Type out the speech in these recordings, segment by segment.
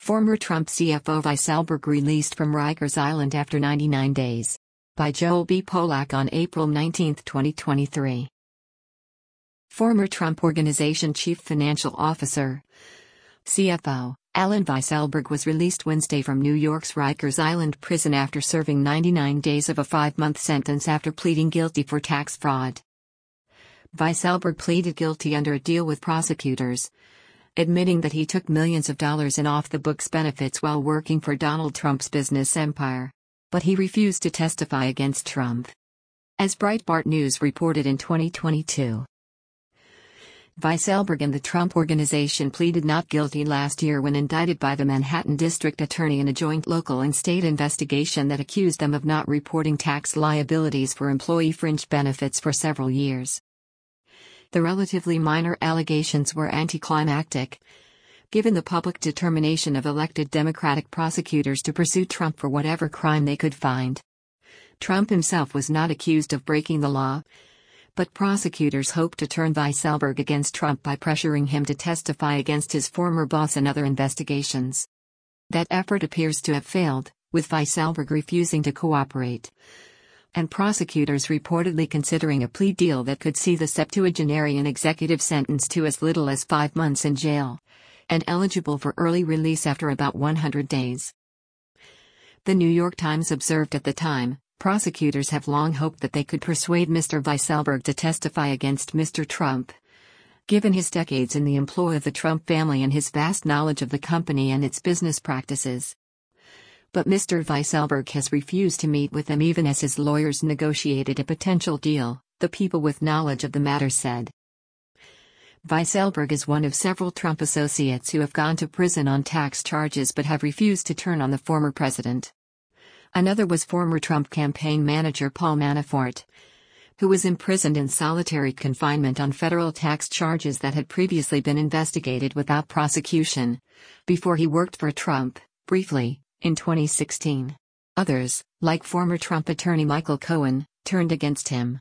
Former Trump CFO Weisselberg released from Rikers Island after 99 days. By Joel B. Polak on April 19, 2023. Former Trump Organization Chief Financial Officer, CFO, Allen Weisselberg was released Wednesday from New York's Rikers Island prison after serving 99 days of a 5-month sentence after pleading guilty for tax fraud. Weisselberg pleaded guilty under a deal with prosecutors, admitting that he took millions of dollars in off-the-books benefits while working for Donald Trump's business empire. But he refused to testify against Trump. As Breitbart News reported in 2022, Weisselberg and the Trump Organization pleaded not guilty last year when indicted by the Manhattan District Attorney in a joint local and state investigation that accused them of not reporting tax liabilities for employee fringe benefits for several years. The relatively minor allegations were anticlimactic, given the public determination of elected Democratic prosecutors to pursue Trump for whatever crime they could find. Trump himself was not accused of breaking the law, but prosecutors hoped to turn Weisselberg against Trump by pressuring him to testify against his former boss in other investigations. That effort appears to have failed, with Weisselberg refusing to cooperate, and prosecutors reportedly considering a plea deal that could see the septuagenarian executive sentenced to as little as 5 months in jail, and eligible for early release after about 100 days. The New York Times observed at the time, prosecutors have long hoped that they could persuade Mr. Weisselberg to testify against Mr. Trump, given his decades in the employ of the Trump family and his vast knowledge of the company and its business practices. But Mr. Weisselberg has refused to meet with them even as his lawyers negotiated a potential deal, the people with knowledge of the matter said. Weisselberg is one of several Trump associates who have gone to prison on tax charges but have refused to turn on the former president. Another was former Trump campaign manager Paul Manafort, who was imprisoned in solitary confinement on federal tax charges that had previously been investigated without prosecution, before he worked for Trump, briefly, in 2016. Others, like former Trump attorney Michael Cohen, turned against him.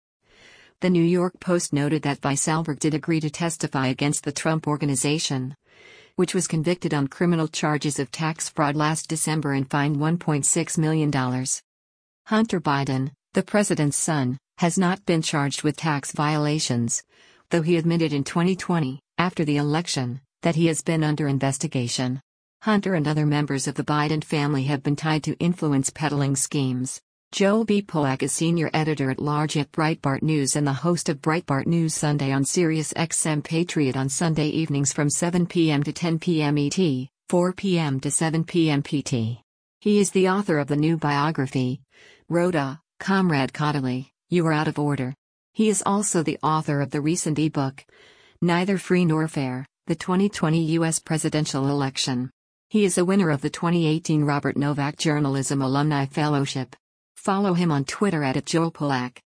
The New York Post noted that Weisselberg did agree to testify against the Trump Organization, which was convicted on criminal charges of tax fraud last December and fined $1.6 million. Hunter Biden, the president's son, has not been charged with tax violations, though he admitted in 2020, after the election, that he has been under investigation. Hunter and other members of the Biden family have been tied to influence peddling schemes. Joel B. Polak is senior editor-at-large at Breitbart News and the host of Breitbart News Sunday on SiriusXM Patriot on Sunday evenings from 7 p.m. to 10 p.m. ET, 4 p.m. to 7 p.m. PT. He is the author of the new biography, Rhoda, Comrade Caudill, You Are Out of Order. He is also the author of the recent ebook, Neither Free Nor Fair, the 2020 U.S. Presidential Election. He is a winner of the 2018 Robert Novak Journalism Alumni Fellowship. Follow him on Twitter @JoelPolak.